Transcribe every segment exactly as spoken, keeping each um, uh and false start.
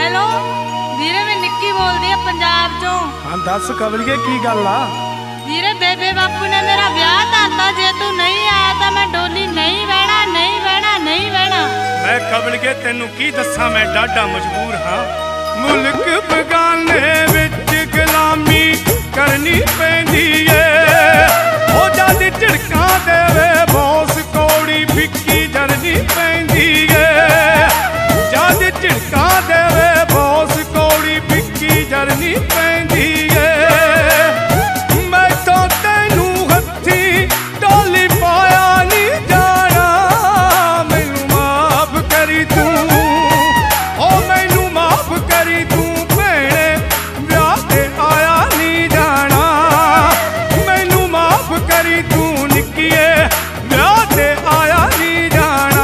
Hello ਵੀਰੇ मैं निक्की बोलदी है पंजाब चों। हाँ दस कवलिए की गल आ? ਵੀਰੇ बेबे बापू ने मेरा ब्याह करता, जे तू नहीं आया तो मैं डोली नहीं बहना नहीं बहना नहीं बहना। मैं कवलिए तेनू की दसा, मैं डाढा मजबूर हाँ। मुल्क बगाने विच गुलामी करनी पैंदी है, हो जादी झिड़कां देवे बॉस कौड़ी फिक्की जरनी पैंदी है। जद झिड़कां देवे बॉस कौड़ी फिक्की जरनी पैंदी है। मैं तो तैनू हत्थी टोली पाया नहीं जाना, मैनू माफ करी तू, ओ मैनू माफ करी तू भैणे, ब्याह ते आया नहीं जाना। मैनू माफ करी तू निक्कीए, ब्याह ते आया नहीं जाना।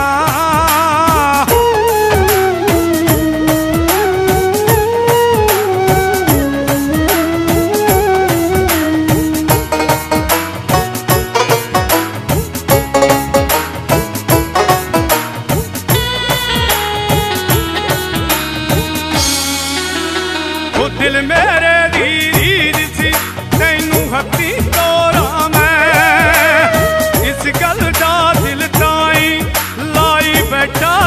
दिल मेरे दी रीद सी तैनू हत्थी तोरा मैं, इस गल दा दिल ताई लाई बैठा